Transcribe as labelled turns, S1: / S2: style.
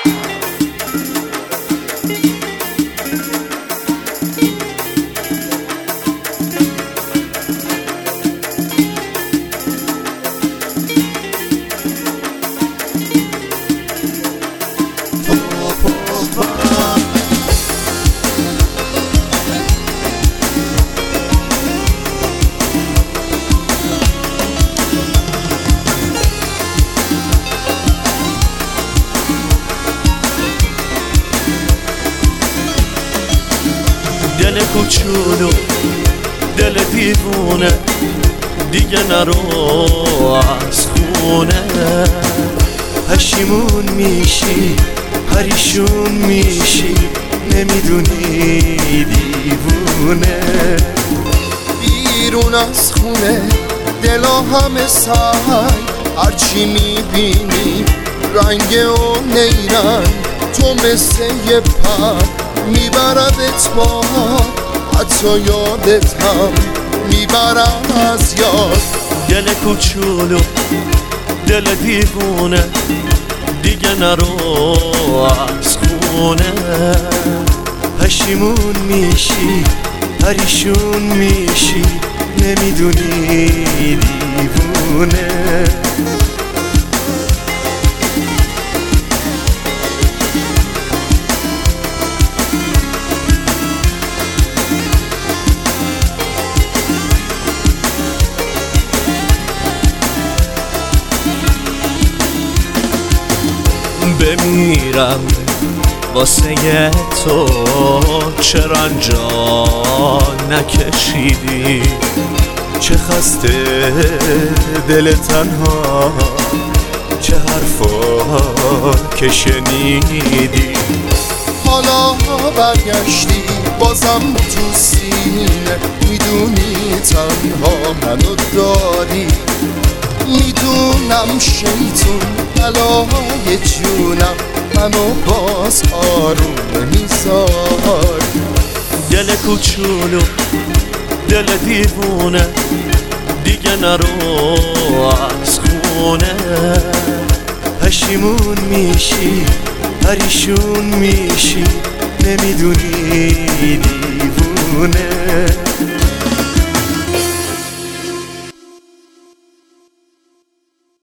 S1: دل کوچولو دل دیوونه دیگه نرو از خونه، پشیمون میشی پریشون میشی نمیدونی دیوونه.
S2: بیرون از خونه دلا همه سنگ، هرچی میبینی رنگ و نیرنگ، تو مثل یه پر میبردت باد، حتی یادت هم میبرم از یاد.
S1: دل کوچولو دل دیوونه دیگه نرو از خونه، پشیمون میشی پریشون میشی نمیدونی دیوونه. بمیرم واسه تو، چرا انجا نکشیدی؟ چه خسته دل تنها، چه حرفا که شنیدی.
S2: حالا برگشتی بازم تو سینه، میدونی تنها منو داری. میدونم شیطون بلای جونم، منو باز آروم نمیذار.
S1: دل کوچولو دل دیوونه دیگه نرو از خونه، پشیمون میشی پریشون میشی نمیدونی دیوونه.